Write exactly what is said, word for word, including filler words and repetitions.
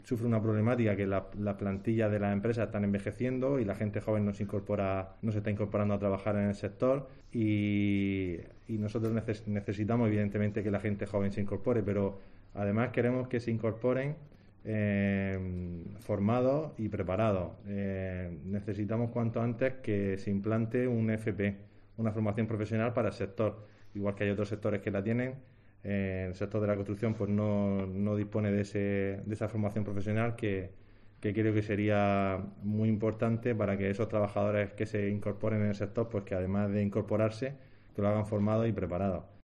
sufre una problemática que la, la plantilla de las empresas están envejeciendo y la gente joven no se incorpora, no se está incorporando a trabajar en el sector y, y nosotros neces- necesitamos evidentemente que la gente joven se incorpore, pero además queremos que se incorporen eh, formados y preparados. Eh, necesitamos cuanto antes que se implante un F P, una formación profesional para el sector, igual que hay otros sectores que la tienen. Eh, el sector de la construcción pues no, no dispone de, ese, de esa formación profesional que, que creo que sería muy importante para que esos trabajadores que se incorporen en el sector, pues que además de incorporarse, que lo hagan formados y preparados.